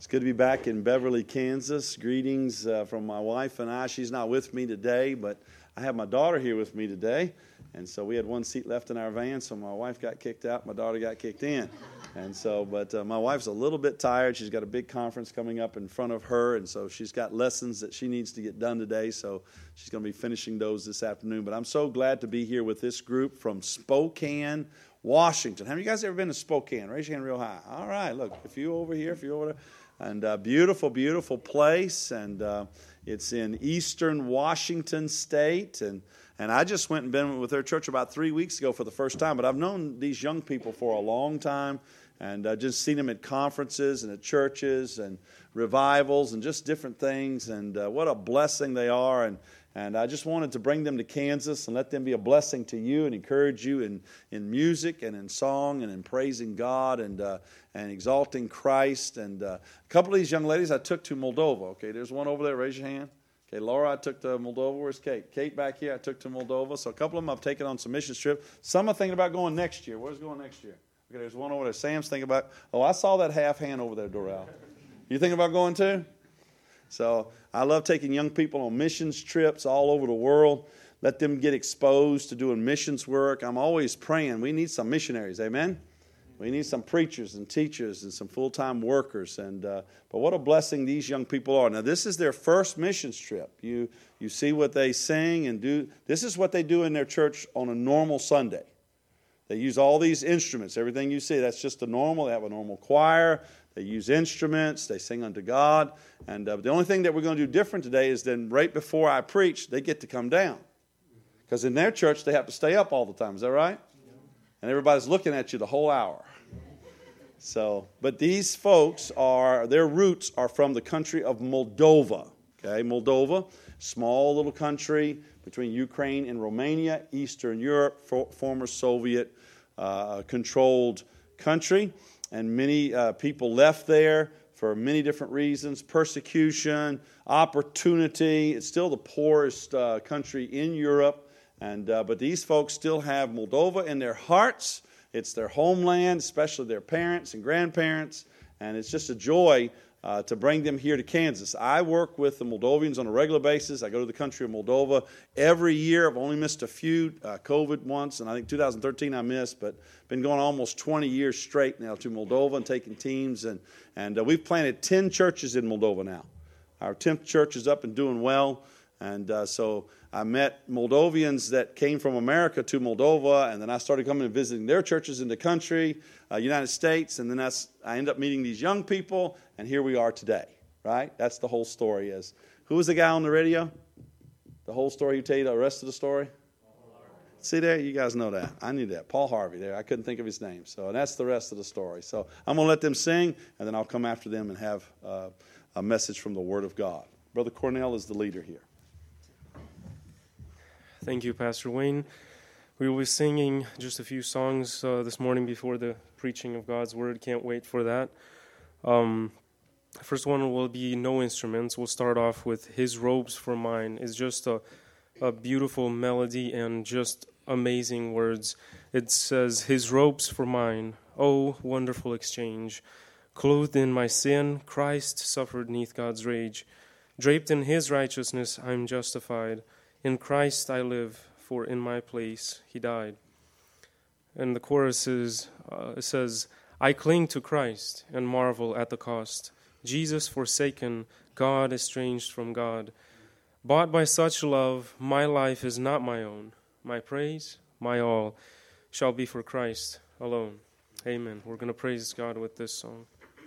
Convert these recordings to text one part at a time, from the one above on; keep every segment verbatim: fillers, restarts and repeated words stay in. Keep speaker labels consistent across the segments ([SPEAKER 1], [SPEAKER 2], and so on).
[SPEAKER 1] It's good to be back in Beverly, Kansas. Greetings uh, from my wife and I. She's not with me today, but I have my daughter here with me today. And so we had one seat left in our van, so my wife got kicked out, my daughter got kicked in. And so, but uh, my wife's a little bit tired. She's got a big conference coming up in front of her, and so she's got lessons that she needs to get done today, so she's going to be finishing those this afternoon. But I'm so glad to be here with this group from Spokane, Washington. Have you guys ever been to Spokane? Raise your hand real high. All right, look, if you're over here, if you're over there. And uh, beautiful, beautiful place, and uh, it's in eastern Washington State, and and I just went and been with their church about three weeks ago for the first time, but I've known these young people for a long time, and uh, just seen them at conferences and at churches and revivals and just different things, and uh, what a blessing they are, and And I just wanted to bring them to Kansas and let them be a blessing to you and encourage you in, in music and in song and in praising God and uh, and exalting Christ. And uh, a couple of these young ladies I took to Moldova. Okay, there's one over there. Raise your hand. Okay, Laura, I took to Moldova. Where's Kate? Kate back here, I took to Moldova. So a couple of them I've taken on some mission trip. Some are thinking about going next year. Where's going next year? Okay, there's one over there. Sam's thinking about, oh, I saw that half hand over there, Doral. You thinking about going too? So I love taking young people on missions trips all over the world. Let them get exposed to doing missions work. I'm always praying. We need some missionaries, amen? We need some preachers and teachers and some full-time workers. And uh, but what a blessing these young people are. Now, this is their first missions trip. You, you see what they sing and do. This is what they do in their church on a normal Sunday. They use all these instruments. Everything you see, that's just a normal. They have a normal choir. They use instruments. They sing unto God. And uh, the only thing that we're going to do different today is then right before I preach, they get to come down. Because in their church, they have to stay up all the time. Is that right? And everybody's looking at you the whole hour. So, but these folks are, their roots are from the country of Moldova. Okay, Moldova, small little country between Ukraine and Romania, Eastern Europe, for, former Soviet uh, controlled country. And many uh, people left there for many different reasons, persecution, opportunity. It's still the poorest uh, country in Europe. And uh, but these folks still have Moldova in their hearts. It's their homeland, especially their parents and grandparents. And it's just a joy uh, to bring them here to Kansas. I work with the Moldovians on a regular basis. I go to the country of Moldova every year. I've only missed a few, uh, COVID once, and I think two thousand thirteen I missed, but been going almost twenty years straight now to Moldova and taking teams. And, and uh, we've planted ten churches in Moldova now. Our tenth church is up and doing well. And uh, so I met Moldovians that came from America to Moldova, and then I started coming and visiting their churches in the country, uh, United States, and then that's, I ended up meeting these young people, and here we are today, right? That's the whole story. Is who was the guy on the radio? The whole story, you tell you the rest of the story? See there? You guys know that. I knew that. Paul Harvey there. I couldn't think of his name. So that's the rest of the story. So I'm going to let them sing, and then I'll come after them and have uh, a message from the Word of God. Brother Cornell is the leader here.
[SPEAKER 2] Thank you, Pastor Wayne. We will be singing just a few songs uh, this morning before the preaching of God's Word. Can't wait for that. Um, first one will be no instruments. We'll start off with His Robes for Mine. It's just a, a beautiful melody and just amazing words. It says, His robes for mine, oh, wonderful exchange. Clothed in my sin, Christ suffered neath God's rage. Draped in His righteousness, I'm justified. In Christ I live, for in my place He died. And the chorus is, uh, it says, I cling to Christ and marvel at the cost. Jesus forsaken, God estranged from God. Bought by such love, my life is not my own. My praise, my all, shall be for Christ alone. Amen. We're going to praise God with this song.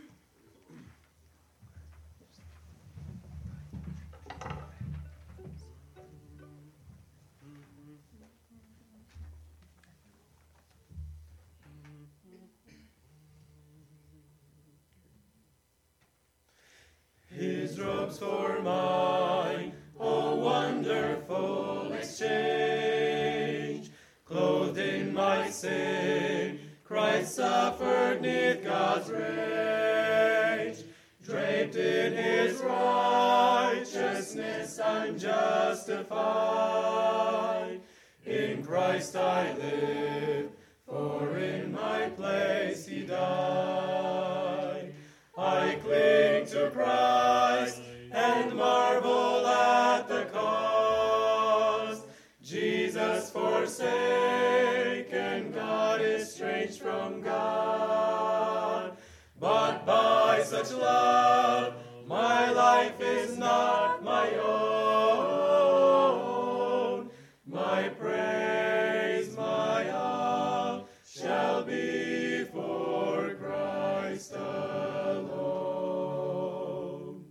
[SPEAKER 3] His robes for mine, oh wonderful exchange. Clothed in my sin, Christ suffered neath God's rage. Draped in His righteousness, I'm justified. In Christ I live, for in my place He died. I cling cling to Christ and marvel at the cost. Jesus forsaken, God estranged from God. But by such love, my life is not my own. My praise, my all, shall be for Christ alone.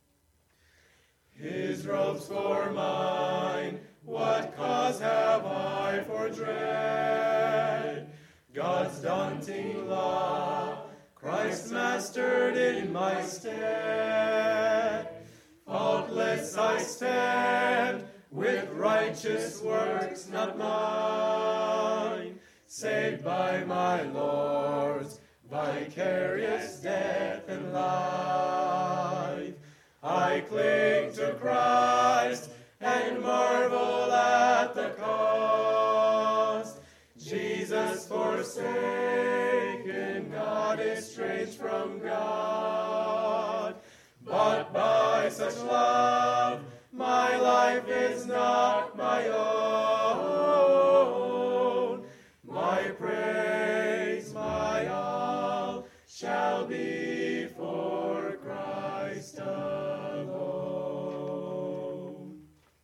[SPEAKER 3] His robes for mine, what cause have I for dread? God's daunting law, Christ mastered in my stead. Faultless I stand, with righteous works not mine, saved by my Lord's vicarious death and life. I cling to Christ and marvel at the cost. Jesus forsaken, God estranged from God. But by such love, my life is not my own. My praise, my all, shall be for Christ alone.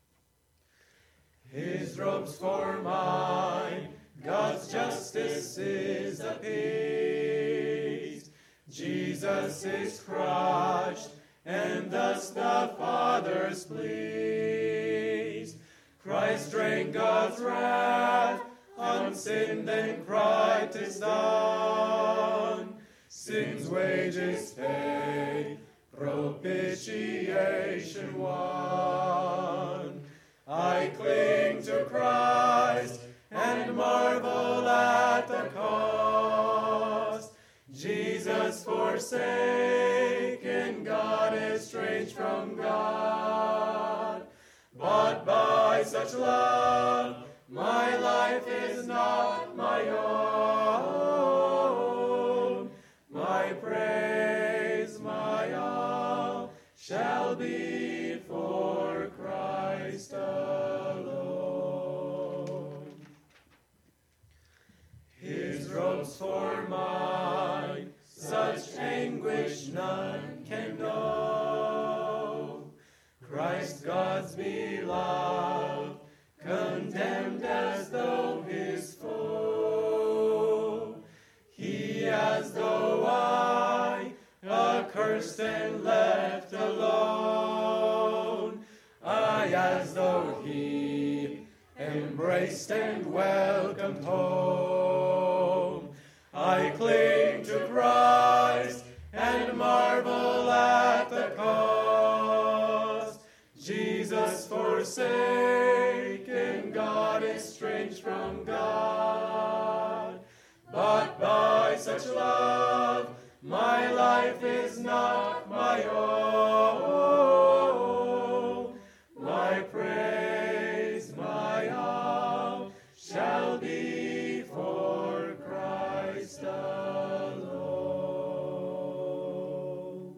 [SPEAKER 3] His robes for mine, God's justice is appeased. Jesus is crushed, and thus the Father's pleased. Christ drank God's wrath on sin, then cried, 'tis done. Sin's wages paid, propitiation won. I cling to Christ and marvel at the cost. Jesus forsaken, God estranged from God. But by such love, my life is not my own. My praise, my all, shall be for Christ alone. His robes for mine, such anguish none can know. Christ God's beloved, condemned as though his foe. He as though I, accursed and left alone. I as though he, embraced and welcomed home. I cling to Christ and marvel at the cost. Jesus forsaken, God estranged from God. But by such love, my life is not my own. My praise, my all, shall be for Christ alone.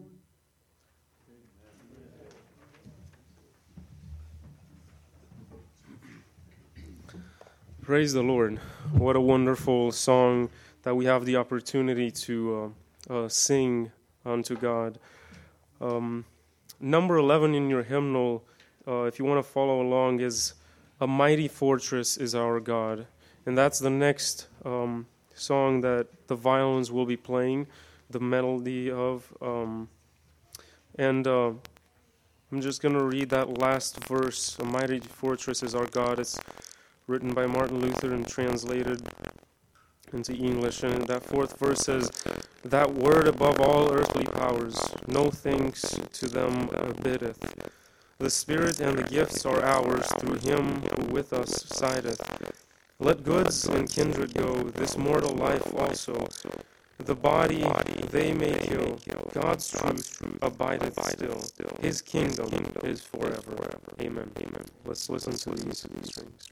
[SPEAKER 2] Praise the Lord. What a wonderful song that we have the opportunity to uh, uh, sing unto God. Um, number eleven in your hymnal, uh, if you want to follow along, is "A Mighty Fortress is Our God." And that's the next um, song that the violins will be playing, the melody of. Um, and uh, I'm just going to read that last verse, "A Mighty Fortress is Our God." It's written by Martin Luther and translated into English. And that fourth verse says, "That word above all earthly powers, no thanks to them biddeth. The Spirit and the gifts are ours through him who with us sideth. Let goods and kindred go, this mortal life also. The body they may kill, God's truth abideth still. His kingdom is forever." Amen. Amen. Let's listen to these strings.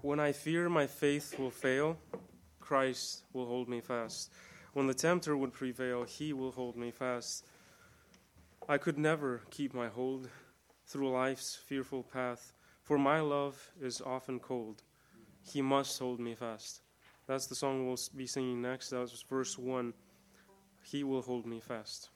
[SPEAKER 2] When I fear my faith will fail, Christ will hold me fast. When the tempter would prevail, he will hold me fast. I could never keep my hold through life's fearful path, for my love is often cold. He must hold me fast. That's the song we'll be singing next. That was verse one. He will hold me fast.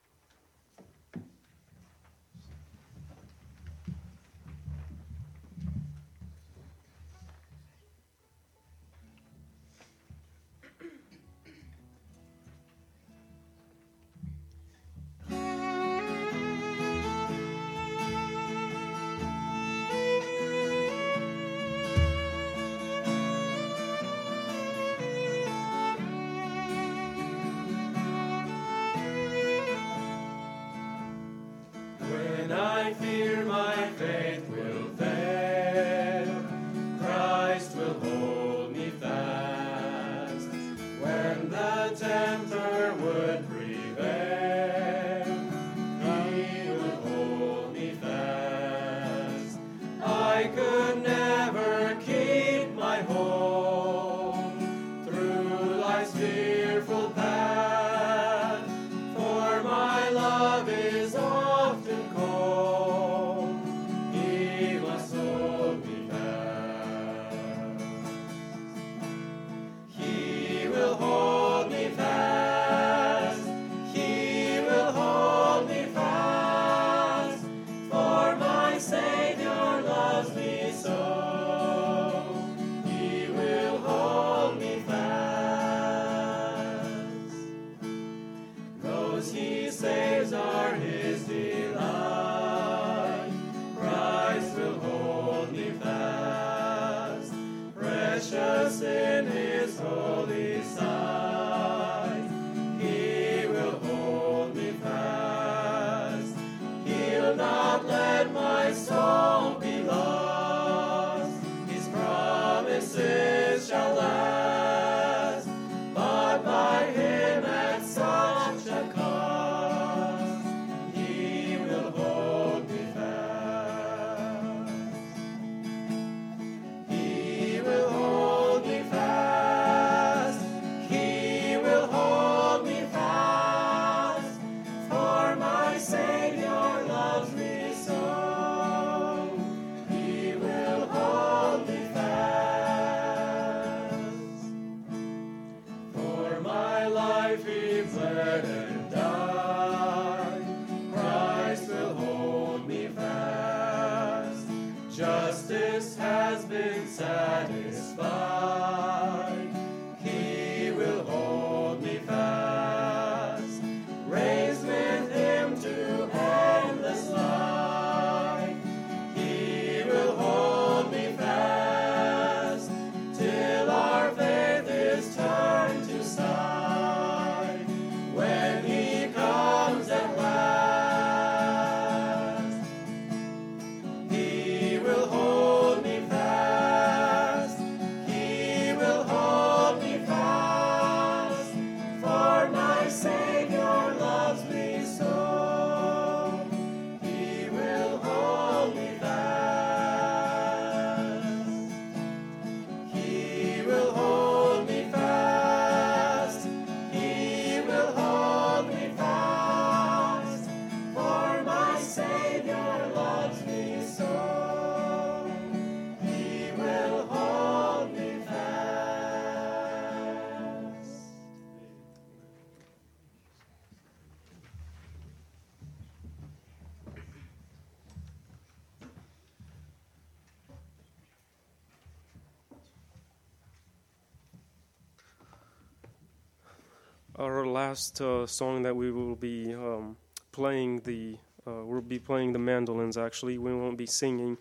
[SPEAKER 2] Our last uh, song that we will be um, playing the uh, we'll be playing the mandolins. Actually, we won't be singing.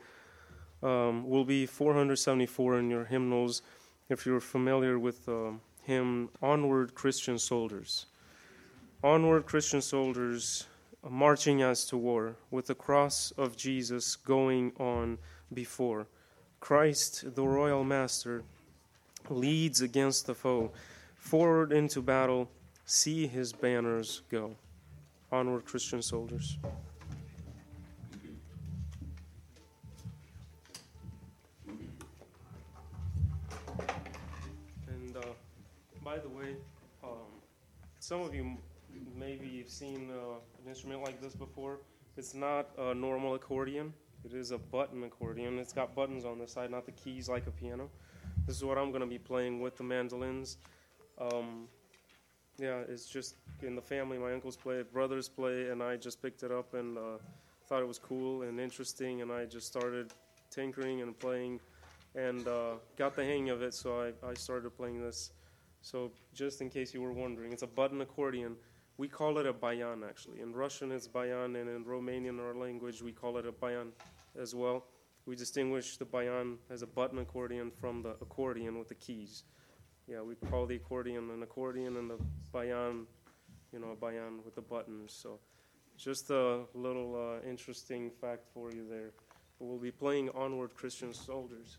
[SPEAKER 2] Um, will be four hundred seventy-four in your hymnals. If you're familiar with the hymn "Onward, Christian Soldiers," onward, Christian soldiers, marching as to war, with the cross of Jesus going on before. Christ, the royal master, leads against the foe. Forward into battle, see his banners go. Onward, Christian soldiers. by the way, um, some of you m- maybe you've seen uh, an instrument like this before. It's not a normal accordion. It is a button accordion. It's got buttons on the side, not the keys like a piano. This is what I'm going to be playing with the mandolins. Um, yeah, it's just in the family. My uncles play it, brothers play, and I just picked it up and uh, thought it was cool and interesting, and I just started tinkering and playing and uh, got the hang of it, so I, I started playing this. So just in case you were wondering, it's a button accordion. We call it a bayan, actually. In Russian, it's bayan, and in Romanian, our language, we call it a bayan as well. We distinguish the bayan as a button accordion from the accordion with the keys. Yeah, we call the accordion an accordion, and the bayan, you know, a bayan with the buttons. So just a little uh, interesting fact for you there. We'll be playing Onward Christian Soldiers.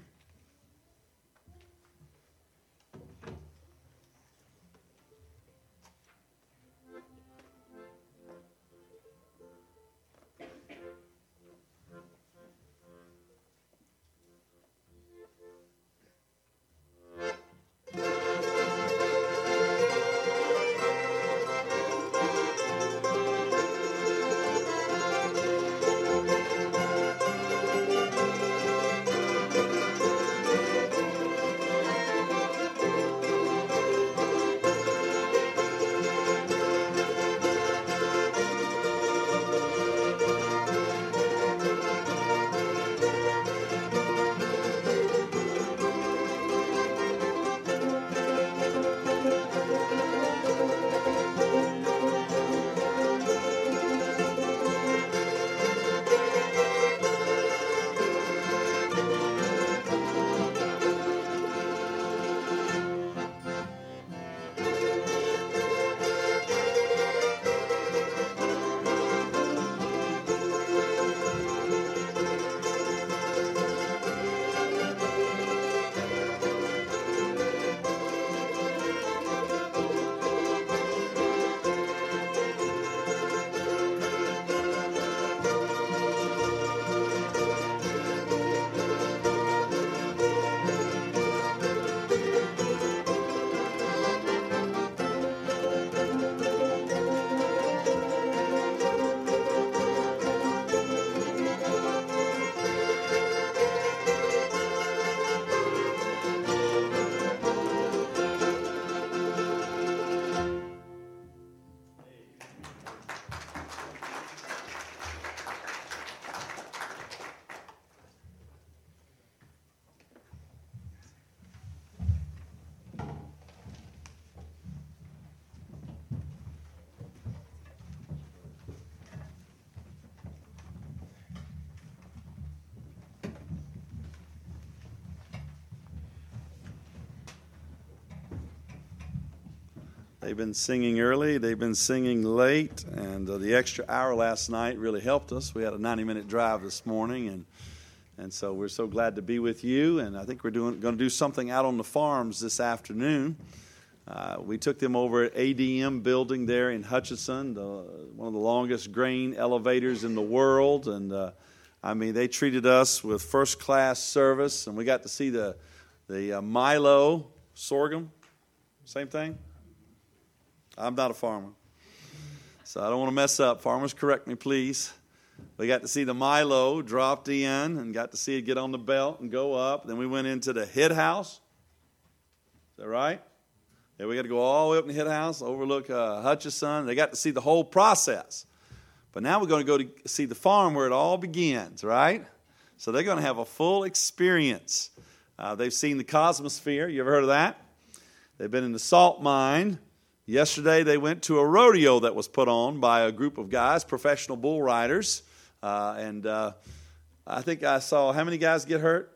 [SPEAKER 1] They've been singing early, they've been singing late, and uh, the extra hour last night really helped us. We had a ninety-minute drive this morning, and and so we're so glad to be with you. And I think we're doing going to do something out on the farms this afternoon. Uh, we took them over at A D M building there in Hutchinson, the, one of the longest grain elevators in the world, and uh, I mean they treated us with first-class service, and we got to see the the uh, Milo sorghum, same thing. I'm not a farmer, so I don't want to mess up. Farmers, correct me, please. We got to see the Milo dropped in and got to see it get on the belt and go up. Then we went into the head house. Is that right? Yeah, we got to go all the way up in the head house, overlook uh, Hutchinson. They got to see the whole process. But now we're going to go to see the farm where it all begins, right? So they're going to have a full experience. Uh, they've seen the Cosmosphere. You ever heard of that? They've been in the salt mine. Yesterday, they went to a rodeo that was put on by a group of guys, professional bull riders. Uh, and uh, I think I saw, how many guys get hurt?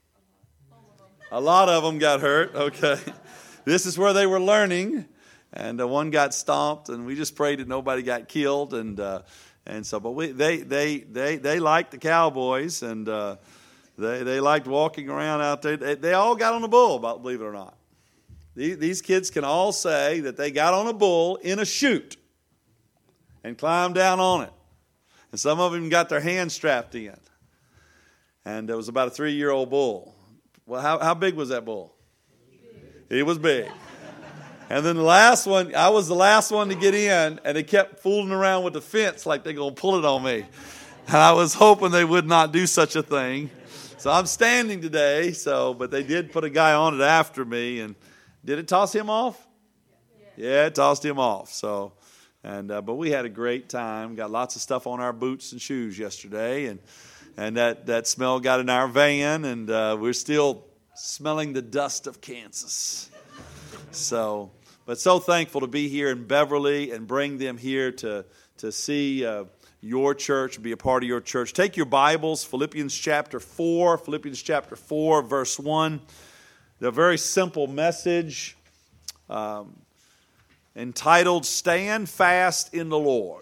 [SPEAKER 1] A lot of them got hurt, okay. This is where they were learning. And uh, one got stomped, and we just prayed that nobody got killed. And uh, and so, but we, they they they they liked the cowboys, and uh, they they liked walking around out there. They, they all got on a bull, believe it or not. These kids can all say that they got on a bull in a chute and climbed down on it. And some of them got their hands strapped in. And it was about a three-year-old bull. Well, how, how big was that bull? It was big. And then the last one, I was the last one to get in, and they kept fooling around with the fence like they're going to pull it on me. And I was hoping they would not do such a thing. So I'm standing today, so but they did put a guy on it after me. And did it toss him off? Yeah, it tossed him off. So, and uh, but we had a great time. Got lots of stuff on our boots and shoes yesterday, and and that, that smell got in our van, and uh, we're still smelling the dust of Kansas. So, but so thankful to be here in Beverly and bring them here to to see uh, your church, be a part of your church. Take your Bibles, Philippians chapter four, Philippians chapter four, verse one. The very simple message um, entitled, Stand Fast in the Lord.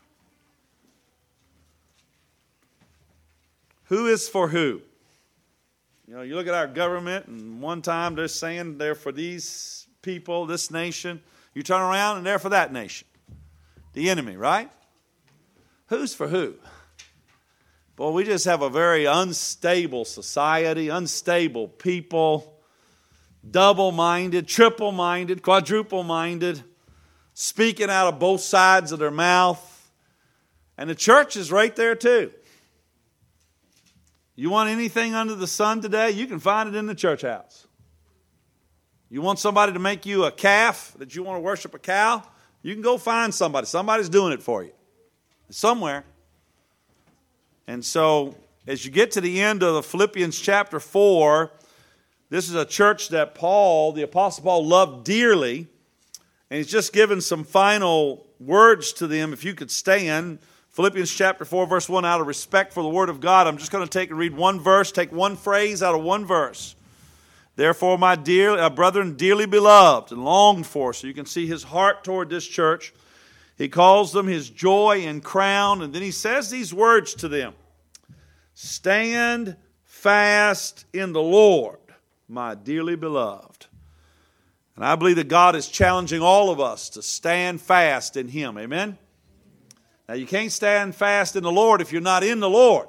[SPEAKER 1] Who is for who? You know, you look at our government, and one time they're saying they're for these people, this nation. You turn around, and they're for that nation. The enemy, right? Who's for who? Boy, we just have a very unstable society, unstable people, double-minded, triple-minded, quadruple-minded, speaking out of both sides of their mouth. And the church is right there too. You want anything under the sun today, you can find it in the church house. You want somebody to make you a calf, that you want to worship a cow, you can go find somebody. Somebody's doing it for you. Somewhere. And so, as you get to the end of the Philippians chapter four, this is a church that Paul, the Apostle Paul, loved dearly. And he's just given some final words to them, if you could stand. Philippians chapter four, verse one, out of respect for the Word of God, I'm just going to take and read one verse, take one phrase out of one verse. Therefore, my dear uh, brethren, dearly beloved and longed for, so you can see his heart toward this church. He calls them his joy and crown, and then he says these words to them. Stand fast in the Lord, my dearly beloved. And I believe that God is challenging all of us to stand fast in Him. Amen? Now, you can't stand fast in the Lord if you're not in the Lord.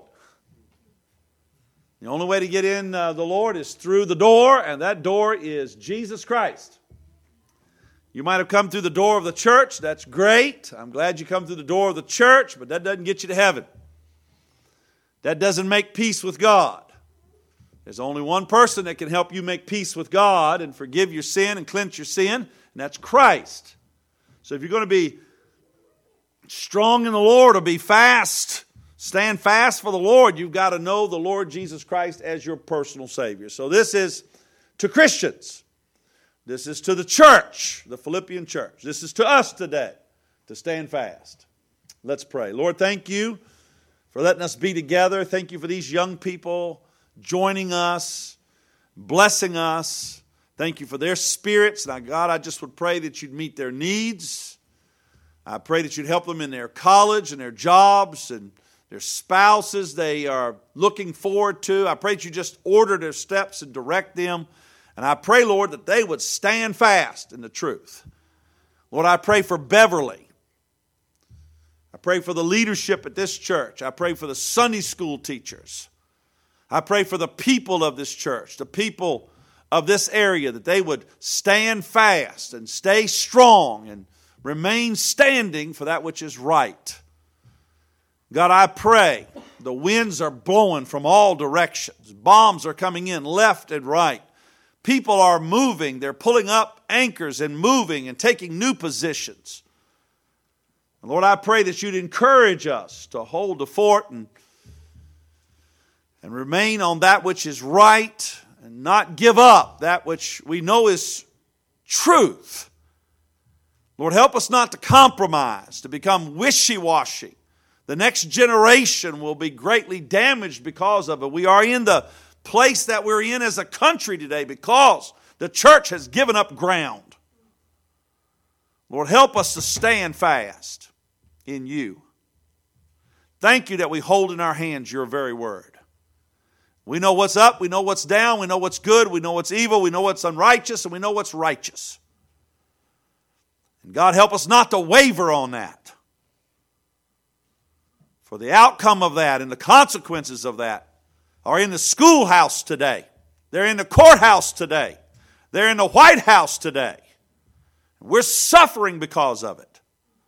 [SPEAKER 1] The only way to get in uh, the Lord is through the door, and that door is Jesus Christ. You might have come through the door of the church. That's great. I'm glad you come through the door of the church, but that doesn't get you to heaven. That doesn't make peace with God. There's only one person that can help you make peace with God and forgive your sin and cleanse your sin, and that's Christ. So if you're going to be strong in the Lord or be fast, stand fast for the Lord, you've got to know the Lord Jesus Christ as your personal Savior. So this is to Christians. This is to the church, the Philippian church. This is to us today, to stand fast. Let's pray. Lord, thank you for letting us be together. Thank you for these young people joining us, blessing us. Thank you for their spirits. Now, God, I just would pray that you'd meet their needs. I pray that you'd help them in their college and their jobs and their spouses they are looking forward to. I pray that you just order their steps and direct them. And I pray, Lord, that they would stand fast in the truth. Lord, I pray for Beverly. I pray for the leadership at this church. I pray for the Sunday school teachers. I pray for the people of this church, the people of this area, that they would stand fast and stay strong and remain standing for that which is right. God, I pray the winds are blowing from all directions. Bombs are coming in left and right. People are moving. They're pulling up anchors and moving and taking new positions. And Lord, I pray that you'd encourage us to hold the fort and, and remain on that which is right and not give up that which we know is truth. Lord, help us not to compromise, to become wishy-washy. The next generation will be greatly damaged because of it. We are in the place that we're in as a country today because the church has given up ground. Lord, help us to stand fast in you. Thank you that we hold in our hands your very word. We know what's up, we know what's down, we know what's good, we know what's evil, we know what's unrighteous, and we know what's righteous. And God, help us not to waver on that. For the outcome of that and the consequences of that are in the schoolhouse today. They're in the courthouse today. They're in the White House today.
[SPEAKER 4] We're suffering because of it.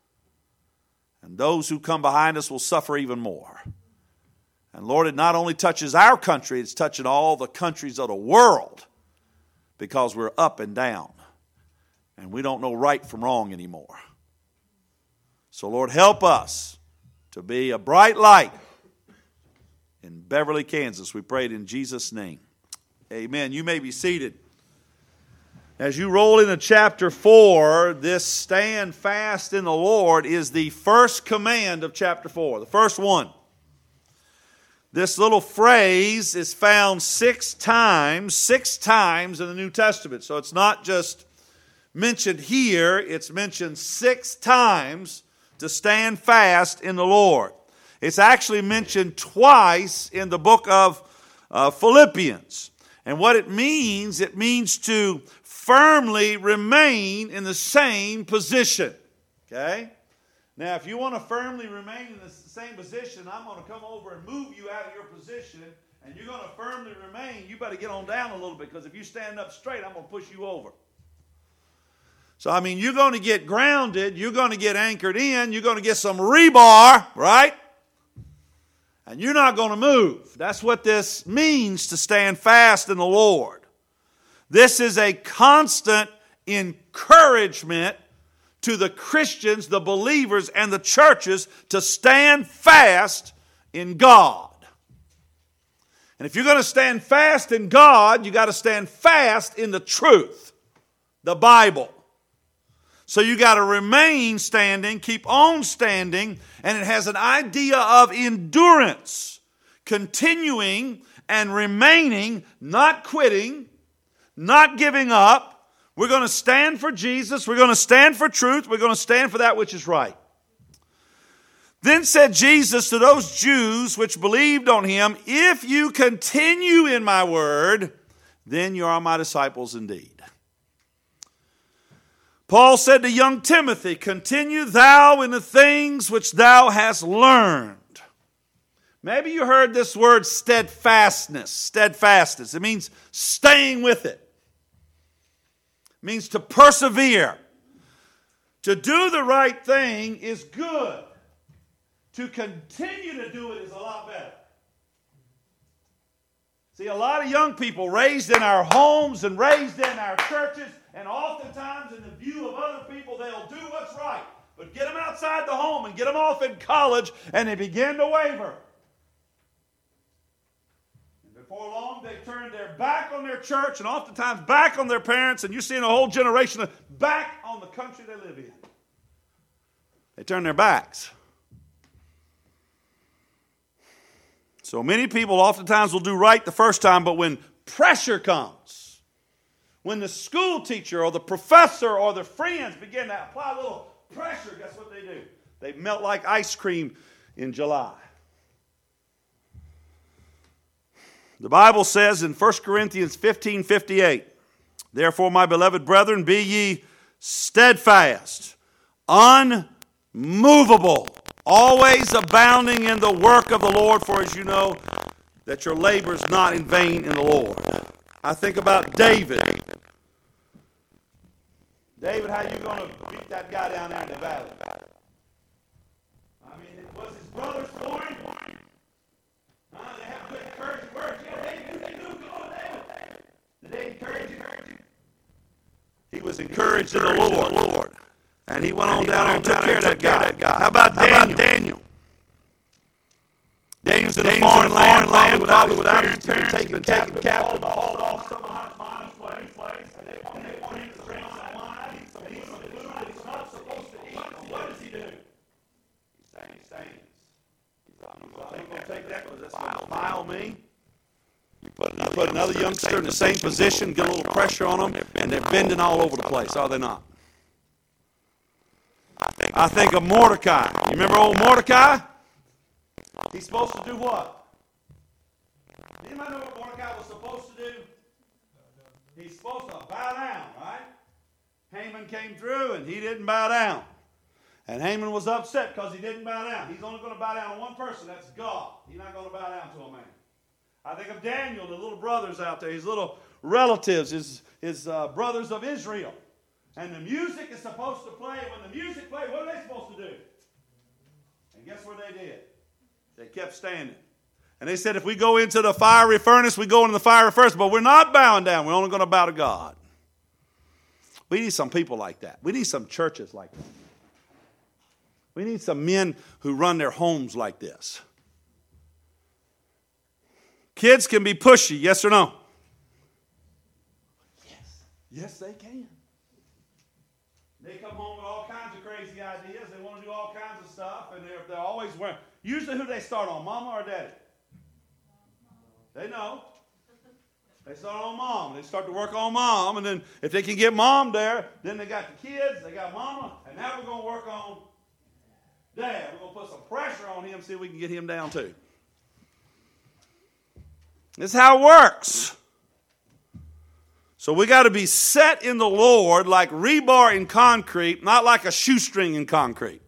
[SPEAKER 4] And those who come behind us will suffer even more. And Lord, it not only touches our country, it's touching all the countries of the world because we're up and down. And we don't know right from wrong anymore. So Lord, help us to be a bright light in Beverly, Kansas. We prayed in Jesus' name. Amen. You may be seated. As you roll into chapter four, this stand fast in the Lord is the first command of chapter four, the first one. This little phrase is found six times, six times in the New Testament. So it's not just mentioned here, it's mentioned six times to stand fast in the Lord. It's actually mentioned twice in the book of uh, Philippians. And what it means, it means to firmly remain in the same position. Okay? Now, if you want to firmly remain in the same position, I'm going to come over and move you out of your position, and you're going to firmly remain. You better get on down a little bit, because if you stand up straight, I'm going to push you over. So, I mean, you're going to get grounded, you're going to get anchored in, you're going to get some rebar, right? And you're not going to move. That's what this means to stand fast in the Lord. This is a constant encouragement to the Christians, the believers, and the churches to stand fast in God. And if you're going to stand fast in God, you got to stand fast in the truth, the Bible. So you got to remain standing, keep on standing, and it has an idea of endurance, continuing and remaining, not quitting, not giving up. We're going to stand for Jesus. We're going to stand for truth. We're going to stand for that which is right. Then said Jesus to those Jews which believed on him, if you continue in my word, then you are my disciples indeed. Paul said to young Timothy, continue thou in the things which thou hast learned. Maybe you heard this word steadfastness. Steadfastness. It means staying with it. It means to persevere. To do the right thing is good. To continue to do it is a lot better. See, a lot of young people raised in our homes and raised in our churches, and oftentimes in the view of other people, they'll do what's right. But get them outside the home and get them off in college, and they begin to waver. And before long, they turn their back on their church, and oftentimes back on their parents, and you're seeing a whole generation of back on the country they live in. They turn their backs. So many people oftentimes will do right the first time, but when pressure comes, when the school teacher or the professor or the friends begin to apply a little pressure, guess what they do? They melt like ice cream in July. The Bible says in First Corinthians fifteen fifty-eight, therefore, my beloved brethren, be ye steadfast, unmovable, always abounding in the work of the Lord, for as you know that your labor is not in vain in the Lord. I think about David. David, how you going to beat that guy down there in the valley? I mean, was his brothers for him? Uh, they have good encouraging words. Yeah, David, you can do it. Come on, David. Did they encourage him? He was encouraged in the Lord. Lord. And he went on down there and took care of that guy. How about Daniel? Daniel? Daniel's in a foreign land, land without his parents, taken captive, captive, hauled off some miles away, and they want him to drink some wine, and he's food that he's not supposed to eat. What does he do? He stands. He stands. I'm going to take that because that's going to file me. You put another, put another youngster in the same position, get a little pressure on them, and they're bending all over the place, are they not? I think, I think of Mordecai. You remember old Mordecai? He's supposed to do what? Anybody know what Mordecai was supposed to do? He's supposed to bow down, right? Haman came through and he didn't bow down. And Haman was upset because he didn't bow down. He's only going to bow down to one person, that's God. He's not going to bow down to a man. I think of Daniel, the little brothers out there, his little relatives, his, his uh, brothers of Israel. And the music is supposed to play. When the music played, what are they supposed to do? And guess what they did? They kept standing. And they said, if we go into the fiery furnace, we go into the fiery furnace, but we're not bowing down. We're only going to bow to God. We need some people like that. We need some churches like that. We need some men who run their homes like this. Kids can be pushy, yes or no? Yes. Yes, they can. They come home with all kinds of crazy ideas. They want to do all kinds of stuff, and they're, they're always wearing. Usually who they start on, mama or daddy? They know. They start on mom. They start to work on mom, and then if they can get mom there, then they got the kids, they got mama, and now we're going to work on Dad. We're going to put some pressure on him, see if we can get him down too. This is how it works. So we got to be set in the Lord like rebar in concrete, not like a shoestring in concrete.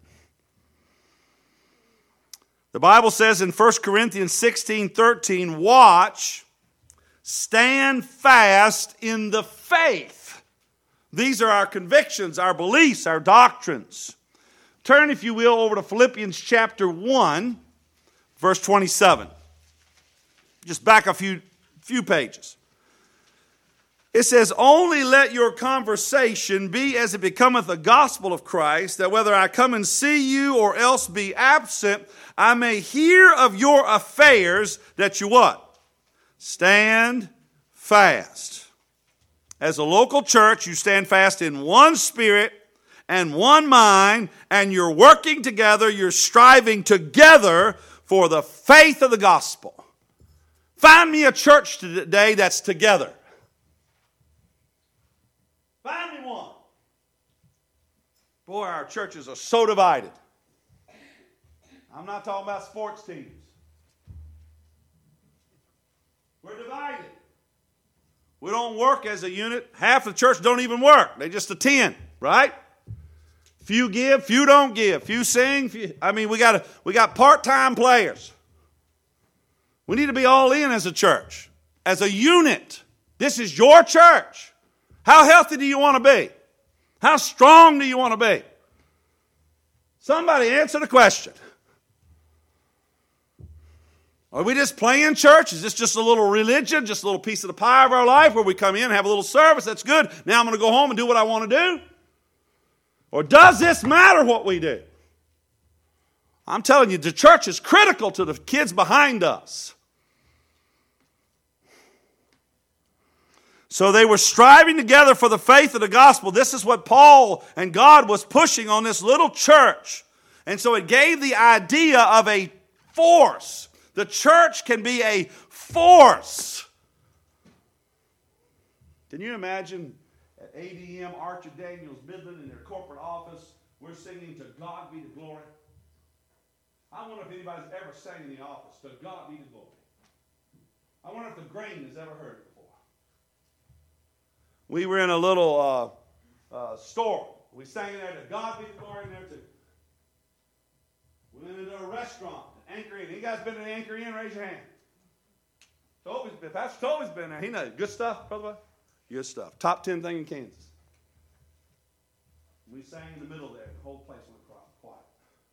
[SPEAKER 4] The Bible says in First Corinthians sixteen thirteen, watch, stand fast in the faith. These are our convictions, our beliefs, our doctrines. Turn, if you will, over to Philippians chapter one, verse twenty-seven. Just back a few, few pages. It says, only let your conversation be as it becometh the gospel of Christ, that whether I come and see you or else be absent, I may hear of your affairs, that you what? Stand fast. As a local church, you stand fast in one spirit and one mind, and you're working together, you're striving together for the faith of the gospel. Find me a church today that's together. Find me one. Boy, our churches are so divided. I'm not talking about sports teams. We're divided. We don't work as a unit. Half the church don't even work. They just attend, right? Few give, few don't give. Few sing. Few, I mean, we got we got part-time players. We need to be all in as a church, as a unit. This is your church. How healthy do you want to be? How strong do you want to be? Somebody answer the question. Are we just playing church? Is this just a little religion, just a little piece of the pie of our life where we come in, have a little service, that's good. Now I'm going to go home and do what I want to do? Or does this matter what we do? I'm telling you, the church is critical to the kids behind us. So they were striving together for the faith of the gospel. This is what Paul and God was pushing on this little church. And so it gave the idea of a force. The church can be a force. Can you imagine at A D M, Archer Daniels Midland in their corporate office, we're singing To God Be the Glory? I wonder if anybody's ever sang in the office, To God Be the Glory. I wonder if the grain has ever heard it before. We were in a little uh, uh, store. We sang in there, To God Be the Glory in there too. We went into a restaurant, Anchor Inn. You guys been to the Anchor Inn? Raise your hand. Toby's been, Pastor Toby's been there. He knows. Good stuff, brother. Good stuff. Top ten thing in Kansas. We sang in the middle there. The whole place went quiet.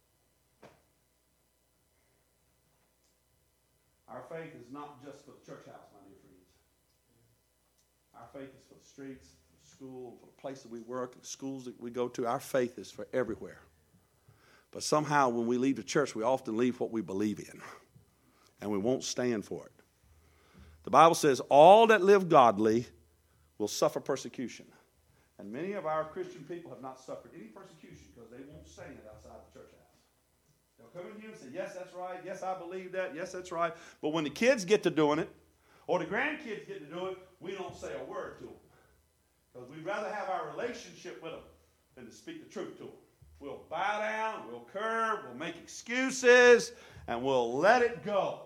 [SPEAKER 4] Our faith is not just for the church house, my dear friends. Our faith is for the streets, for the school, for the place that we work, the schools that we go to. Our faith is for everywhere. But somehow when we leave the church, we often leave what we believe in. And we won't stand for it. The Bible says all that live godly will suffer persecution. And many of our Christian people have not suffered any persecution because they won't say it outside the church house. They'll come in here and say, yes, that's right. Yes, I believe that. Yes, that's right. But when the kids get to doing it, or the grandkids get to do it, we don't say a word to them. Because we'd rather have our relationship with them than to speak the truth to them. We'll bow down, we'll curve, we'll make excuses, and we'll let it go.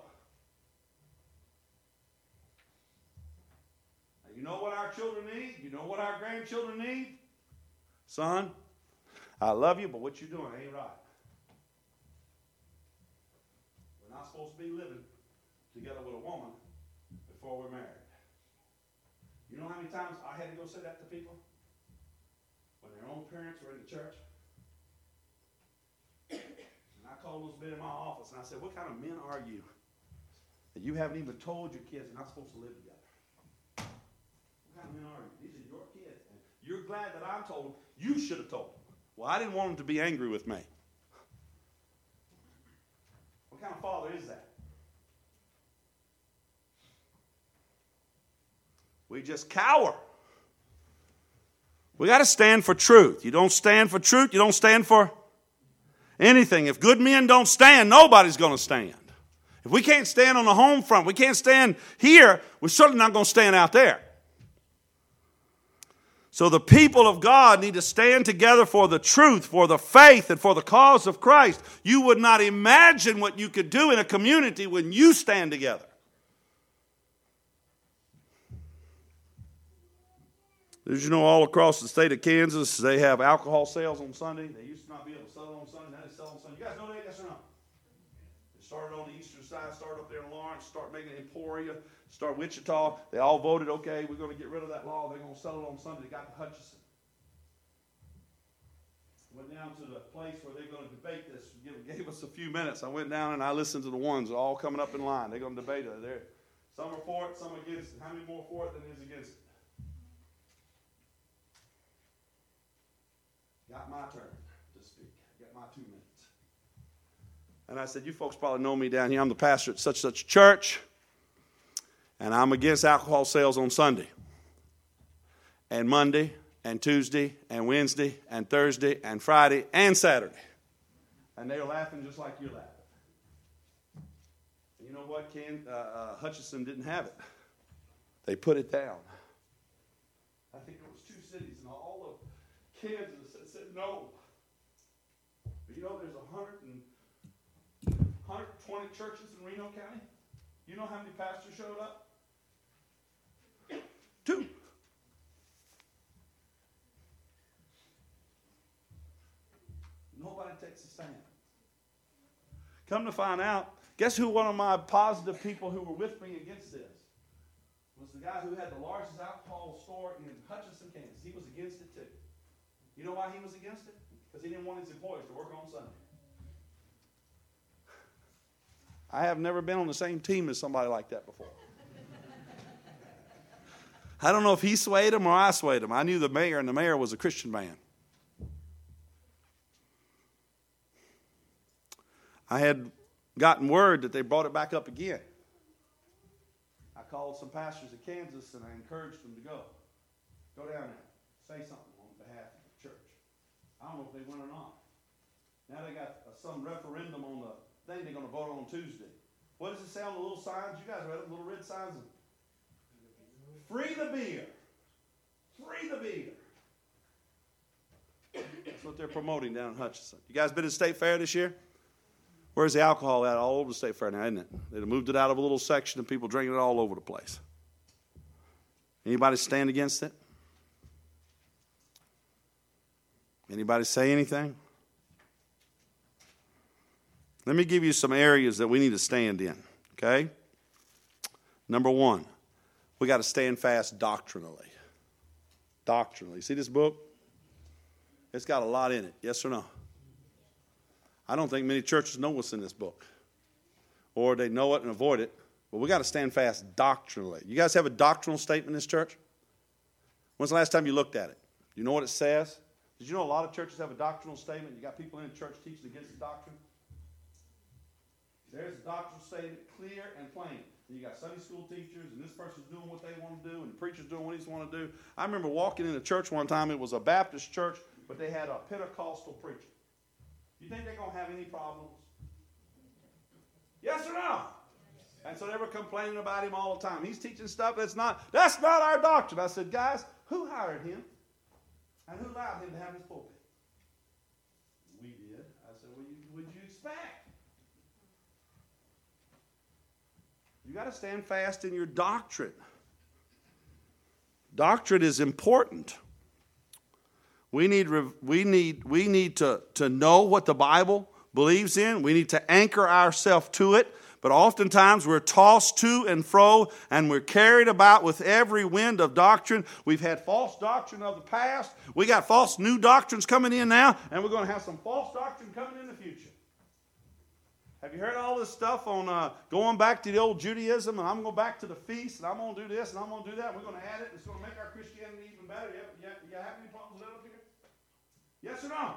[SPEAKER 4] Now, you know what our children need? You know what our grandchildren need? Son, I love you, but what you're doing ain't right. We're not supposed to be living together with a woman before we're married. You know how many times I had to go say that to people? When
[SPEAKER 1] parents were in the church. And I called those men in my office and I said, what kind of men are you that you haven't even told your kids they're not supposed to live together? What kind of men are you? These are your kids. And you're glad that I'm told them. You should have told them. Well, I didn't want them to be angry with me. What kind of father is that? We just cower. We got to stand for truth. You don't stand for truth, you don't stand for anything. If good men don't stand, nobody's going to stand. If we can't stand on the home front, we can't stand here, we're certainly not going to stand out there. So the people of God need to stand together for the truth, for the faith, and for the cause of Christ. You would not imagine what you could do in a community when you stand together. Did you know all across the state of Kansas they have alcohol sales on Sunday? They used to not be able to sell it on Sunday. Now they sell it on Sunday. You guys know that? Yes or no? It started on the eastern side, started up there in Lawrence, start making Emporia, start Wichita. They all voted, okay, we're going to get rid of that law. They're going to sell it on Sunday. They got to Hutchinson. Went down to the place where they're going to debate this. Give, gave us a few minutes. I went down and I listened to the ones that are all coming up in line. They're going to debate it. They're, some are for it, some against it. How many more for it than is against it? Got my turn to speak. Got my two minutes. And I said, you folks probably know me down here. I'm the pastor at such such church. And I'm against alcohol sales on Sunday. And Monday, and Tuesday, and Wednesday, and Thursday, and Friday, and Saturday. And they were laughing just like you're laughing. And you know what, Ken? Uh, uh, Hutchinson didn't have it. They put it down. I think it was two cities in all of Kansas that said no. But you know there's one hundred twenty churches in Reno County. You know how many pastors showed up? Two. Nobody takes a stand. Come to find out, guess who one of my positive people who were with me against this was the guy who had the largest alcohol store in Hutchinson, Kansas. He was against it too. You know why he was against it? Because he didn't want his employees to work on Sunday. I have never been on the same team as somebody like that before. I don't know if he swayed him or I swayed him. I knew the mayor, and the mayor was a Christian man. I had gotten word that they brought it back up again. I called some pastors in Kansas, and I encouraged them to go. Go down there. Say something on behalf of the church. I don't know if they went or not. Now they got uh, some referendum on the thing they're going to vote on Tuesday. What does it say on the little signs? You guys read it, little red signs. Free the beer. Free the beer. That's what they're promoting down in Hutchinson. You guys been to State Fair this year? Where's the alcohol at? All over the State Fair now, isn't it? They've moved it out of a little section and people drinking it all over the place. Anybody stand against it? Anybody say anything? Let me give you some areas that we need to stand in, okay? Number one, we got to stand fast doctrinally. Doctrinally. See this book? It's got a lot in it, yes or no? I don't think many churches know what's in this book. Or they know it and avoid it. But we got to stand fast doctrinally. You guys have a doctrinal statement in this church? When's the last time you looked at it? You know what it says? Did you know a lot of churches have a doctrinal statement? You got people in the church teaching against the doctrine? There's a doctrinal statement, clear and plain. And you got Sunday school teachers, and this person's doing what they want to do, and the preacher's doing what he's want to do. I remember walking in a church one time. It was a Baptist church, but they had a Pentecostal preacher. You think they're going to have any problems? Yes or no? And so they were complaining about him all the time. He's teaching stuff that's not, that's not our doctrine. I said, guys, who hired him? And who allowed him to have his pulpit? We did. I said, well, you, what did you expect? You got to stand fast in your doctrine. Doctrine is important. We need, we need, we need to, to know what the Bible believes in. We need to anchor ourselves to it.
[SPEAKER 4] But oftentimes we're tossed to and fro, and we're carried about with every wind of doctrine. We've had false doctrine of the past. We got false new doctrines coming in now, and we're going to have some false doctrine coming in the future. Have you heard all this stuff on uh, going back to the old Judaism, and I'm going to go back to the feast, and I'm going to do this, and I'm going to do that, and we're going to add it, and it's going to make our Christianity even better? You, you, you have any problems with that up here? Yes or no?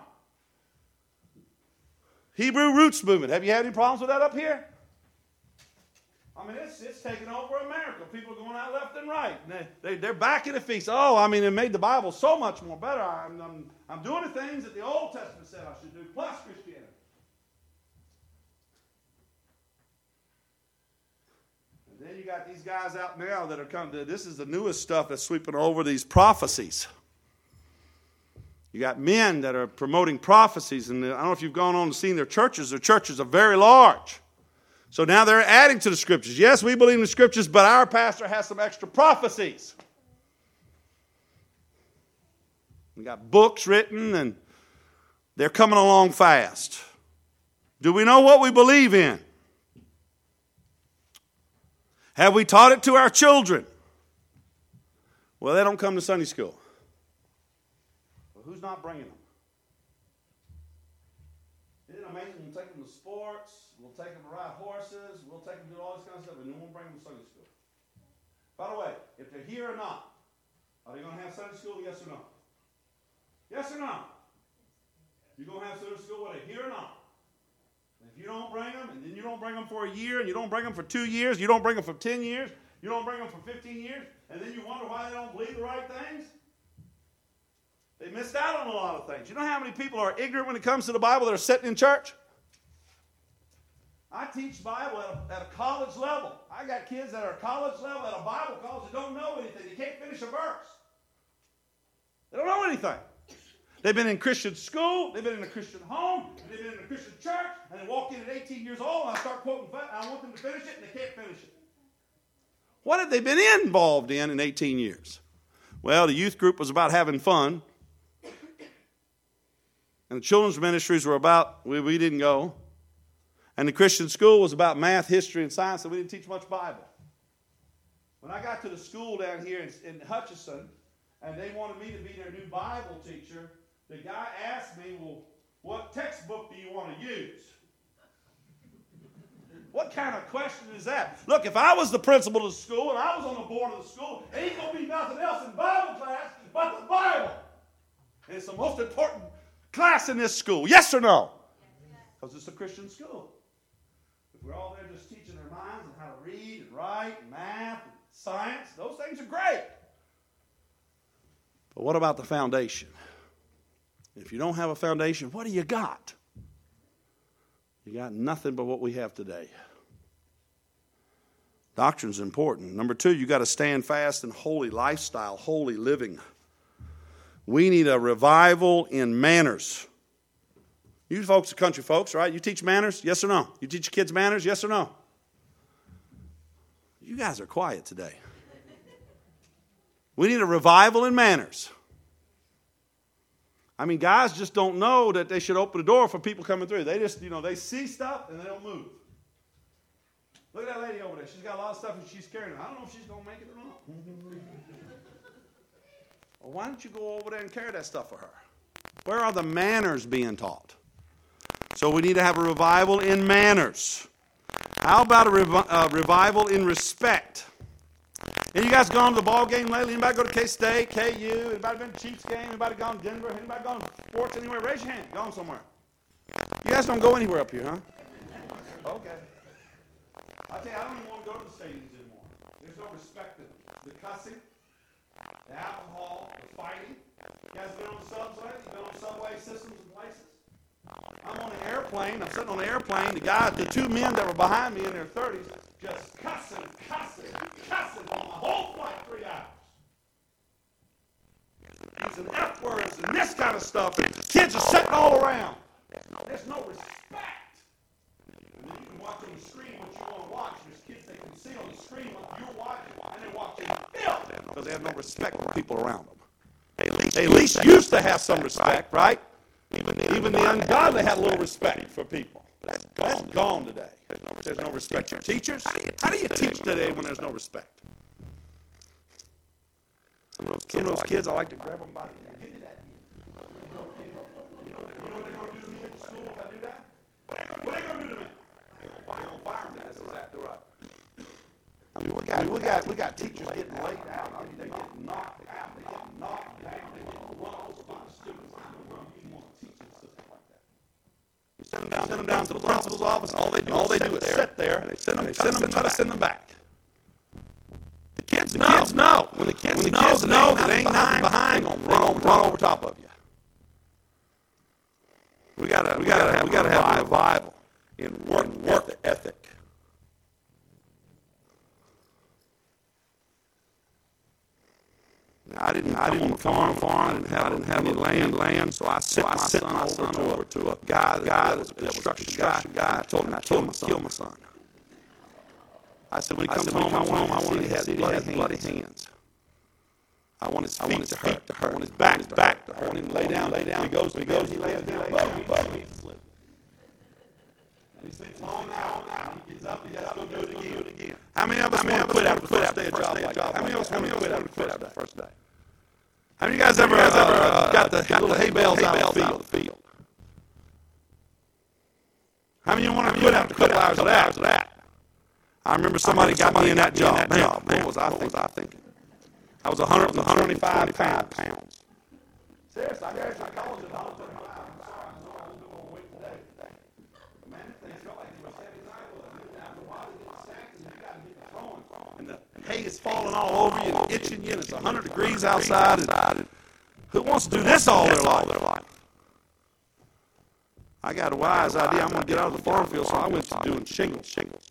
[SPEAKER 4] Hebrew roots movement. Have you had any problems with that up here? I mean, it's, it's taken over America. People are going out left and right. And they, they, they're back in the feast. Oh, I mean, it made the Bible so much more better. I'm, I'm, I'm doing the things that the Old Testament said I should do, plus Christianity. And then you got these guys out now that are coming to, this is the newest stuff that's sweeping over these prophecies. You got men that are promoting prophecies, and I don't know if you've gone on and seen their churches. Their churches are very large. So now they're adding to the Scriptures. Yes, we believe in the Scriptures, but our pastor has some extra prophecies. We got books written, and they're coming along fast. Do we know what we believe in? Have we taught it to our children? Well, they don't come to Sunday school. Who's not bringing them? Isn't it amazing? We'll take them to sports. We'll take them to ride horses. We'll take them to do all this kind of stuff, and then we'll bring them to Sunday school. By the way, if they're here or not, are they going to have Sunday school, yes or no? Yes or no? You're going to have Sunday school whether they're here or not. And if you don't bring them, and then you don't bring them for a year, and you don't bring them for two years, you don't bring them for ten years, you don't bring them for fifteen years, and then you wonder why they don't believe the right things, they missed out on a lot of things. You know how many people are ignorant when it comes to the Bible that are sitting in church? I teach Bible at a, at a college level. I got kids that are college level at a Bible college that don't know anything. They can't finish a verse. They don't know anything. They've been in Christian school. They've been in a Christian home. They've been in a Christian church. And they walk in at eighteen years old, and I start quoting, and I want them to finish it, and they can't finish it. What have they been involved in in eighteen years? Well, the youth group was about having fun. And the children's ministries were about, we, we didn't go. And the Christian school was about math, history, and science, and we didn't teach much Bible. When I got to the school down here in, in Hutchinson, and they wanted me to be their new Bible teacher, the guy asked me, well, what textbook do you want to use? What kind of question is that? Look, if I was the principal of the school, and I was on the board of the school, ain't going to be nothing else in Bible class but the Bible. And it's the most important class in this school. Yes or no? Because it's a Christian school. If we're all there just teaching their minds on how to read and write and math and science, those things are great. But what about the foundation? If you don't have a foundation, what do you got? You got nothing but what we have today. Doctrine's important. Number two, you got to stand fast in holy lifestyle, holy living. We need a revival in manners. You folks are country folks, right? You teach manners, yes or no? You teach your kids manners, yes or no? You guys are quiet today. We need a revival in manners. I mean, guys just don't know that they should open the door for people coming through. They just, you know, they see stuff and they don't move. Look at that lady over there. She's got a lot of stuff and she's carrying it. I don't know if she's going to make it or not. Well, why don't you go over there and carry that stuff for her? Where are the manners being taught? So we need to have a revival in manners. How about a revi- uh, revival in respect? And you guys gone to the ball game lately? Anybody go to K-State, K U? Anybody been to Chiefs game? Anybody gone to Denver? Anybody gone to sports anywhere? Raise your hand. Gone somewhere. You guys don't go anywhere up here, huh? Okay. I tell you, I don't even want to go to the stadiums anymore. There's no respect in them. The cussing, the alcohol, the fighting. You guys been on the subs lately? You been on subway systems and places? I'm on an airplane. I'm sitting on the airplane. The guy, the two men that were behind me in their thirties, just cussing, cussing, cussing on the whole flight, three hours. Using F words and this kind of stuff. And kids are sitting all around. There's no respect. And then you can watch on the screen what you want to watch. There's kids that can see on the screen what you're watching, and they're watching film because they have no respect for people around them. They at least, they at least used to have some respect, right? Even the, Even the ungodly had a little respect for people. That's gone today. There's no respect. Teachers, how do you teach today when there's no respect? Some of those kids, those kids I like to grab them by the neck. Give me that. You know what they're going to do to me at school if I do that? What are they going to do to me? They're going to fire me. That's exactly right. I mean, we got, we got, we got teachers getting laid out. I mean, they get knocked out. They get knocked down. They get run over by the students. I don't know if you want to teach them something like that. You send them down, send them down to the principal's office. All they do, all they do is sit there, and they send them, they send them, try to send them back. The kids, the know. kids know. When the kids, when the know, kids know that ain't nine behind, they're gonna run, run over top of you. We gotta, we gotta, have, we gotta have a revival in work, work ethic. I didn't, I didn't farm, farm. I didn't have, I didn't have any land, land. So I sent my son, my son over, over to a guy, the guy that was a construction guy. guy. I told him, I told him to kill my son. I said, when he comes home, home, home, I want him to have bloody, bloody hands. I want his feet, I want his to hurt, to hurt. I want his back, his back to hurt. I want him to lay down, lay down. He goes, he goes, he lays down above me, above me. And he sleeps long now, now. He gets up, he has to go do it again, do it again. How many of us want to quit after the first day of job like that? How many of us want to quit after the first day? How many of you guys ever, uh, uh, got the, got the hay bales out of the field? How many of you want to quit after a couple hours of that? I remember somebody I got somebody me in that job. In that man, job. Man, what was I, what was I thinking? I was one hundred twenty-five pounds. Seriously, I guess I called it one hundred twenty-five. I'm sorry, I'm sorry, I was doing weight today. Man, this thing felt like it was seventy-nine. After a while, it gets sacked and you got to get going. And the hay is falling all over you and itching you, and it's one hundred degrees outside. And who wants to do this all their life? I got a wise idea. I'm going to get out of the farm field, so I went to doing shingles. Shingles.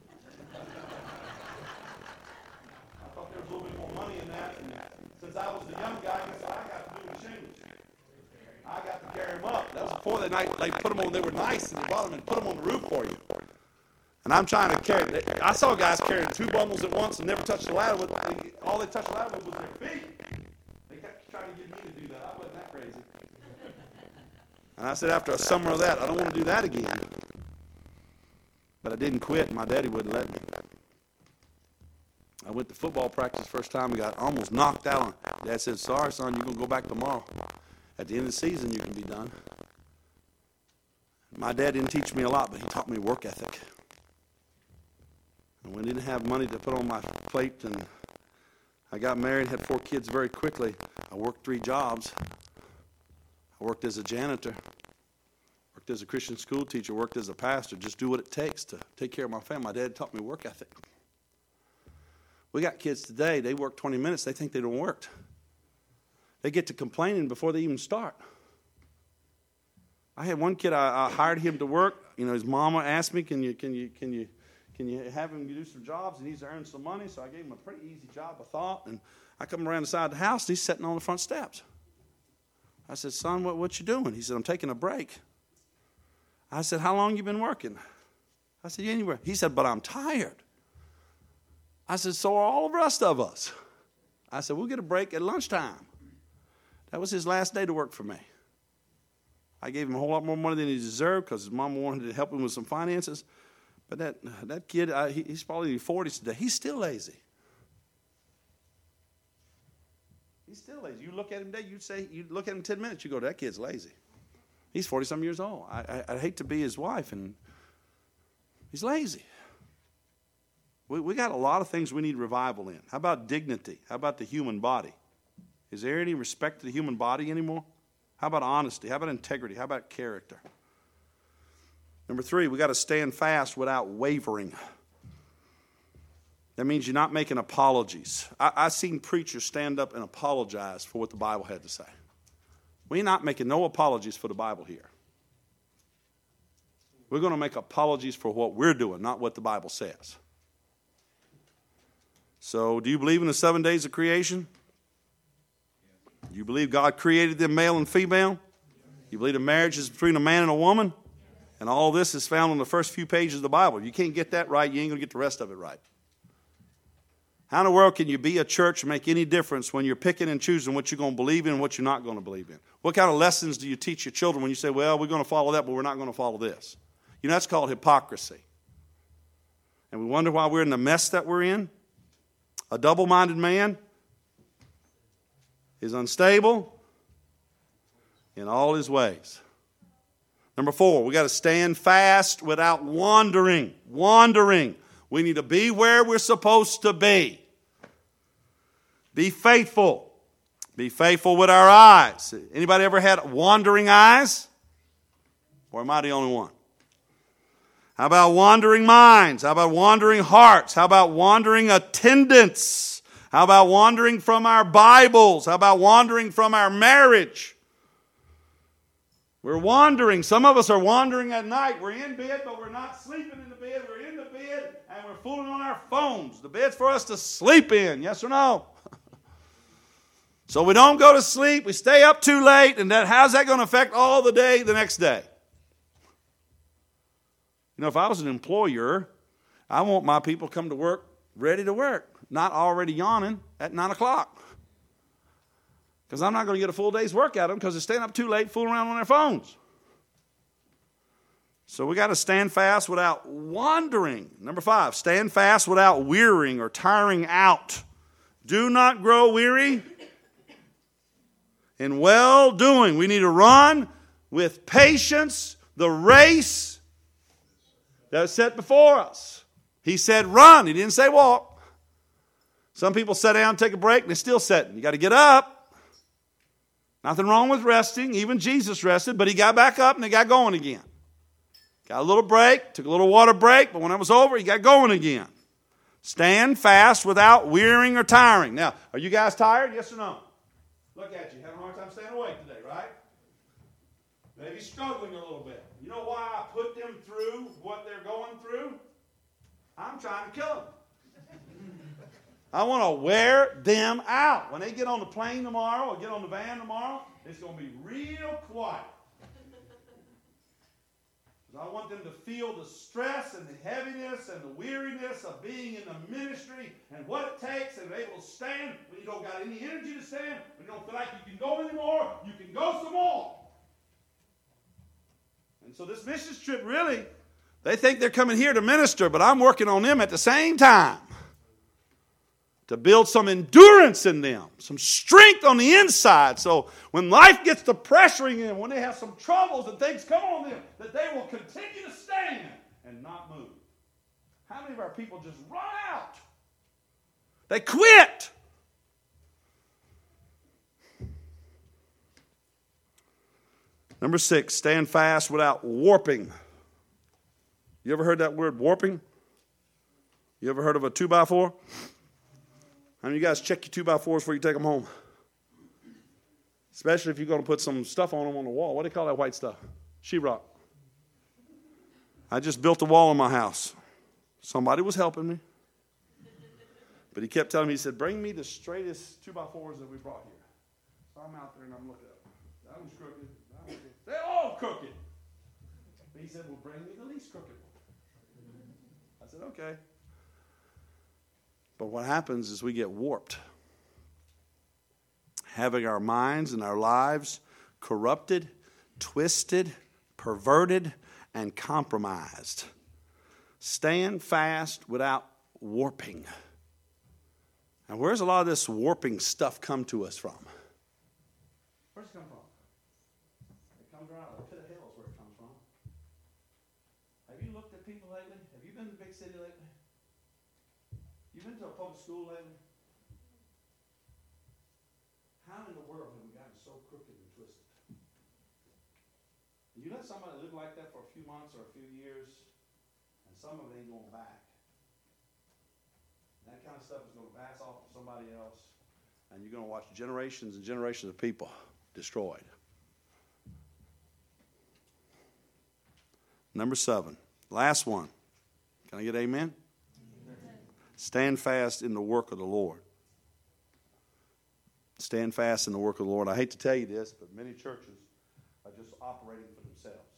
[SPEAKER 4] I was the young guy, so I got to do the shingles. I got to carry them up. That was before they, they put them on, they were nice, and they bought them and put them on the roof for you. And I'm trying to carry, I saw guys carrying two bundles at once and never touched the ladder with, all they touched the ladder with was their feet. They kept trying to get me to do that. I wasn't that crazy. And I said, after a summer of that, I don't want to do that again. But I didn't quit, and my daddy wouldn't let me. I went to football practice first time and got almost knocked out. Dad said, sorry, son, you're going to go back tomorrow. At the end of the season, you can be done. My dad didn't teach me a lot, but he taught me work ethic. And when I didn't have money to put on my plate, and I got married, had four kids very quickly, I worked three jobs. I worked as a janitor, worked as a Christian school teacher, worked as a pastor, just do what it takes to take care of my family. My dad taught me work ethic. We got kids today, they work twenty minutes, they think they don't work. They get to complaining before they even start. I had one kid, I, I hired him to work. You know, his mama asked me, can you, can you, can you, can you have him do some jobs? And he's earning some money, so I gave him a pretty easy job, I thought. And I come around the side of the house, and he's sitting on the front steps. I said, son, what, what you doing? He said, I'm taking a break. I said, how long you been working? I said, anywhere. He said, but I'm tired. I said, so are all the rest of us. I said, we'll get a break at lunchtime. That was his last day to work for me. I gave him a whole lot more money than he deserved because his mama wanted to help him with some finances. But that that kid, uh, he, he's probably in his forties today. He's still lazy. He's still lazy. You look at him today, you say, you look at him ten minutes, you go, that kid's lazy. He's forty-some years old. I, I, I'd hate to be his wife, and he's lazy. We, we got a lot of things we need revival in. How about dignity? How about the human body? Is there any respect to the human body anymore? How about honesty? How about integrity? How about character? Number three, we got to stand fast without wavering. That means you're not making apologies. I, I've seen preachers stand up and apologize for what the Bible had to say. We're not making no apologies for the Bible here. We're going to make apologies for what we're doing, not what the Bible says. So, do you believe in the seven days of creation? You believe God created them male and female? You believe a marriage is between a man and a woman? And all this is found in the first few pages of the Bible. If you can't get that right, you ain't going to get the rest of it right. How in the world can you be a church and make any difference when you're picking and choosing what you're going to believe in and what you're not going to believe in? What kind of lessons do you teach your children when you say, well, we're going to follow that, but we're not going to follow this? You know, that's called hypocrisy. And we wonder why we're in the mess that we're in. A double-minded man is unstable in all his ways. Number four, we got to stand fast without wandering. Wandering. We need to be where we're supposed to be. Be faithful. Be faithful with our eyes. Anybody ever had wandering eyes? Or am I the only one? How about wandering minds? How about wandering hearts? How about wandering attendance? How about wandering from our Bibles? How about wandering from our marriage? We're wandering. Some of us are wandering at night. We're in bed, but we're not sleeping in the bed. We're in the bed, and we're fooling on our phones. The bed's for us to sleep in. Yes or no? So we don't go to sleep. We stay up too late, and that, how's that going to affect all the day the next day? You know, if I was an employer, I want my people to come to work ready to work, not already yawning at nine o'clock. Because I'm not going to get a full day's work out of them because they're staying up too late fooling around on their phones. So we got to stand fast without wandering. Number five, stand fast without wearying or tiring out. Do not grow weary in well-doing. We need to run with patience the race that was set before us. He said run. He didn't say walk. Some people sit down, take a break, and they're still sitting. You got to get up. Nothing wrong with resting. Even Jesus rested, but he got back up and he got going again. Got a little break, took a little water break, but when it was over, he got going again. Stand fast without wearying or tiring. Now, are you guys tired? Yes or no? Look at you. Having a hard time staying awake today, right? Maybe struggling a little bit. You know why I put them through what they're going through? I'm trying to kill them. I want to wear them out. When they get on the plane tomorrow or get on the van tomorrow, it's going to be real quiet. I want them to feel the stress and the heaviness and the weariness of being in the ministry and what it takes, and they're able to stand when you don't got any energy to stand, when you don't feel like you can go anymore, you can go some more. And so this missions trip, really, they think they're coming here to minister, but I'm working on them at the same time to build some endurance in them, some strength on the inside, so when life gets to pressuring them, when they have some troubles and things come on them, that they will continue to stand and not move. How many of our people just run out? They quit. Number six, stand fast without warping. You ever heard that word, warping? You ever heard of a two by four? How many of you guys check your two by fours before you take them home? Especially if you're going to put some stuff on them on the wall. What do they call that white stuff? Sheetrock. I just built a wall in my house. Somebody was helping me. But he kept telling me, he said, bring me the straightest two by fours that we brought here. So I'm out there and I'm looking at them. That one's crooked. That one's crooked. They're all crooked. But he said, well, bring me the least crooked one. I said, okay. But what happens is we get warped, having our minds and our lives corrupted, twisted, perverted, and compromised. Stand fast without warping. And where's a lot of this warping stuff come to us from? Where's it come from? It comes out of the pit of hell is where it comes from. Have you looked at people lately? Have you been to a big city lately? You been to a public school lately? How in the world have we gotten so crooked and twisted? You let somebody live like that for a few months or a few years, and some of it ain't going back. That kind of stuff is going to pass off to somebody else, and you're going to watch generations and generations of people destroyed. Number seven, last one. Can I get amen? Stand fast in the work of the Lord. Stand fast in the work of the Lord. I hate to tell you this, but many churches are just operating for themselves.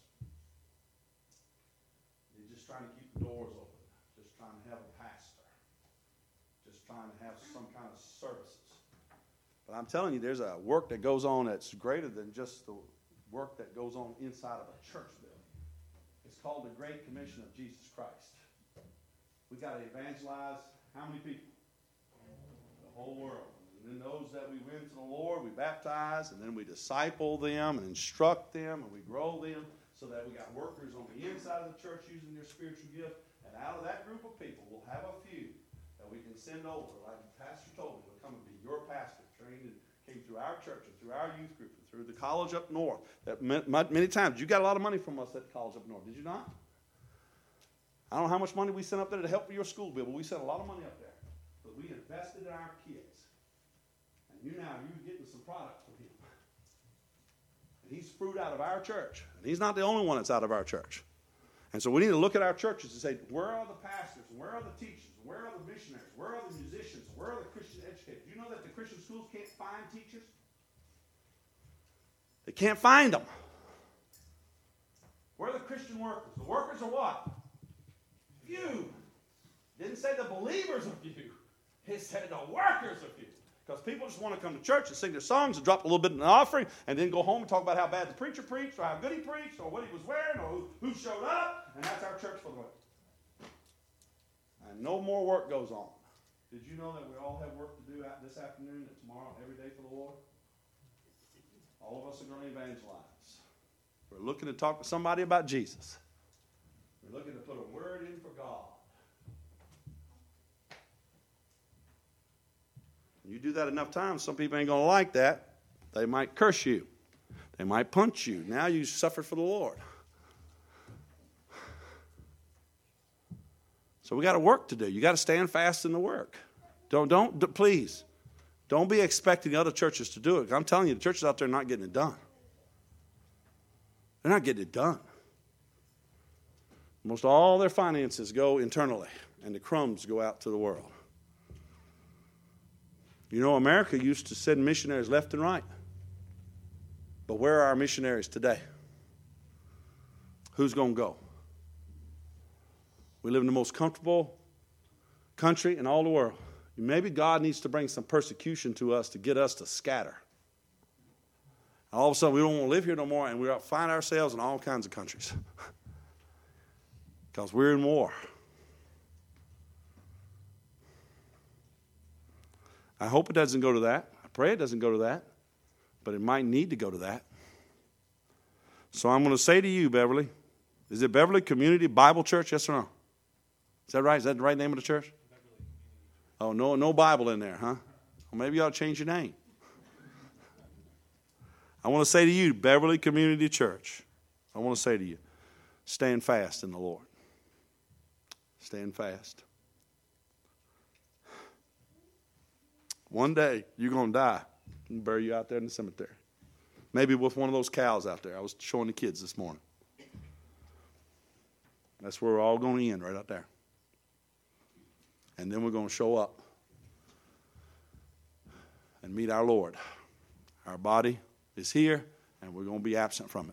[SPEAKER 4] They're just trying to keep the doors open, just trying to have a pastor, just trying to have some kind of services. But I'm telling you, there's a work that goes on that's greater than just the work that goes on inside of a church building.
[SPEAKER 1] It's called the Great Commission of Jesus Christ. We got to evangelize how many people? The whole world. And then those that we win to the Lord, we baptize, and then we disciple them and instruct them, and we grow them so that we got workers on the inside of the church using their spiritual gift. And out of that group of people, we'll have a few that we can send over, like the pastor told me, will come and be your pastor, trained and came through our church and through our youth group and through the college up north. That many times, you got a lot of money from us at the college up north, did you not? I don't know how much money we sent up there to help with your school bill, but we sent a lot of money up there. But we invested in our kids. And you now, you're getting some product from him. And he's fruit out of our church. And he's not the only one that's out of our church. And so we need to look at our churches and say, where are the pastors? And where are the teachers? And where are the missionaries? Where are the musicians? And where are the Christian educators? Do you know that the Christian schools can't find teachers? They can't find them. Where are the Christian workers? The workers are what? Few. Didn't say the believers are few. It said the workers are few. Because people just want to come to church and sing their songs and drop a little bit in an offering and then go home and talk about how bad the preacher preached or how good he preached or what he was wearing or who, who showed up. And that's our church for the week. And no more work goes on. Did you know that we all have work to do this afternoon and tomorrow and every day for the Lord? All of us are going to evangelize. We're looking to talk to somebody about Jesus. We're looking to put a word in for God. You do that enough times, some people ain't going to like that. They might curse you. They might punch you. Now you suffer for the Lord. So we got a work to do. You got to stand fast in the work. Don't, don't, please, don't be expecting other churches to do it. I'm telling you, the churches out there are not getting it done. They're not getting it done. Most all their finances go internally, and the crumbs go out to the world. You know, America used to send missionaries left and right. But where are our missionaries today? Who's going to go? We live in the most comfortable country in all the world. Maybe God needs to bring some persecution to us to get us to scatter. All of a sudden, we don't want to live here no more, and we find ourselves in all kinds of countries. Because we're in war. I hope it doesn't go to that. I pray it doesn't go to that. But it might need to go to that. So I'm going to say to you, Beverly, is it Beverly Community Bible Church? Yes or no? Is that right? Is that the right name of the church? Oh, no, no Bible in there, huh? Well, maybe you ought to change your name. I want to say to you, Beverly Community Church, I want to say to you, stand fast in the Lord. Stand fast. One day, you're going to die. And bury you out there in the cemetery. Maybe with one of those cows out there. I was showing the kids this morning. That's where we're all going to end, right out there. And then we're going to show up and meet our Lord. Our body is here, and we're going to be absent from it.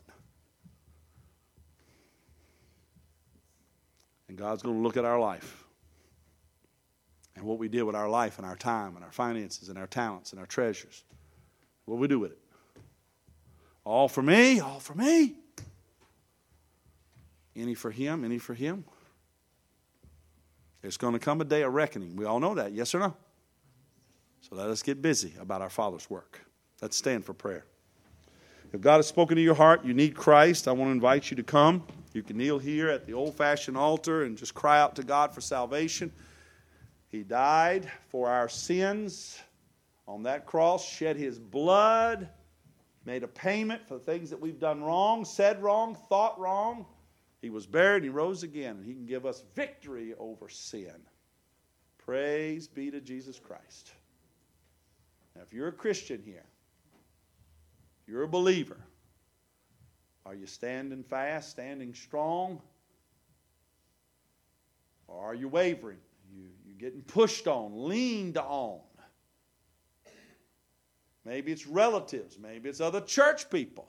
[SPEAKER 1] And God's going to look at our life. And what we did with our life and our time and our finances and our talents and our treasures. What we do with it. All for me, all for me. Any for him, any for him. There's going to come a day of reckoning. We all know that, yes or no? So let us get busy about our Father's work. Let's stand for prayer. If God has spoken to your heart, you need Christ, I want to invite you to come. You can kneel here at the old-fashioned altar and just cry out to God for salvation. He died for our sins on that cross, shed his blood, made a payment for the things that we've done wrong, said wrong, thought wrong. He was buried, he rose again, and he can give us victory over sin. Praise be to Jesus Christ. Now, if you're a Christian here, you're a believer, are you standing fast, standing strong? Or are you wavering? You, you're getting pushed on, leaned on. Maybe it's relatives. Maybe it's other church people.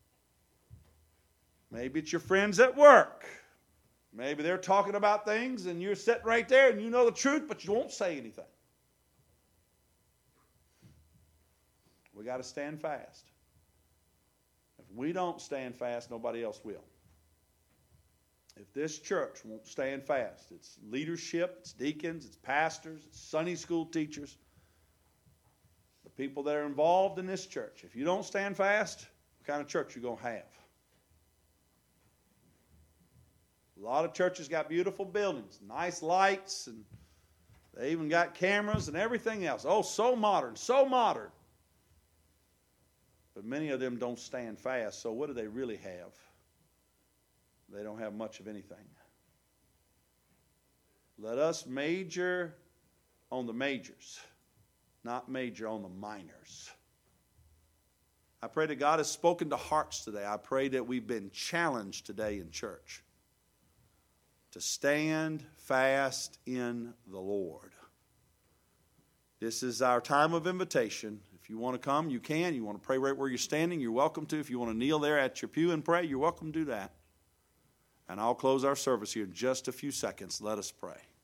[SPEAKER 1] Maybe it's your friends at work. Maybe they're talking about things and you're sitting right there and you know the truth, but you won't say anything. We got to stand fast. If we don't stand fast, nobody else will. if this church won't stand fast, its leadership, its deacons, its pastors, its Sunday school teachers, the people that are involved in this church, if you don't stand fast, what kind of church are you going to have? A lot of churches got beautiful buildings, nice lights, and they even got cameras and everything else. Oh, so modern, so modern. But many of them don't stand fast, so what do they really have? They don't have much of anything. Let us major on the majors, not major on the minors. I pray that God has spoken to hearts today. I pray that we've been challenged today in church to stand fast in the Lord. This is our time of invitation. If you want to come, you can. You want to pray right where you're standing, you're welcome to. If you want to kneel there at your pew and pray, you're welcome to do that. And I'll close our service here in just a few seconds. Let us pray.